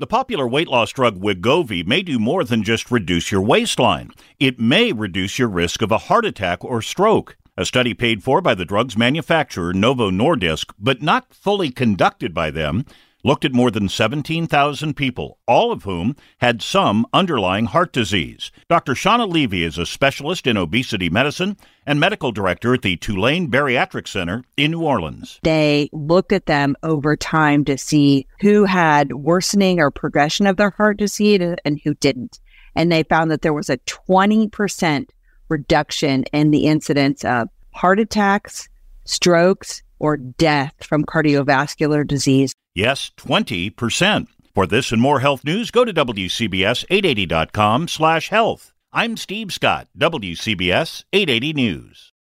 The popular weight loss drug Wegovy may do more than just reduce your waistline. It may reduce your risk of a heart attack or stroke. A study paid for by the drug's manufacturer Novo Nordisk, but not fully conducted by them, looked at more than 17,000 people, all of whom had some underlying heart disease. Dr. Shauna Levy is a specialist in obesity medicine and medical director at the Tulane Bariatric Center in New Orleans. They looked at them over time to see who had worsening or progression of their heart disease and who didn't. And they found that there was a 20% reduction in the incidence of heart attacks, strokes, or death from cardiovascular disease. Yes, 20%. For this and more health news, go to WCBS880.com/health. I'm Steve Scott, WCBS 880 News.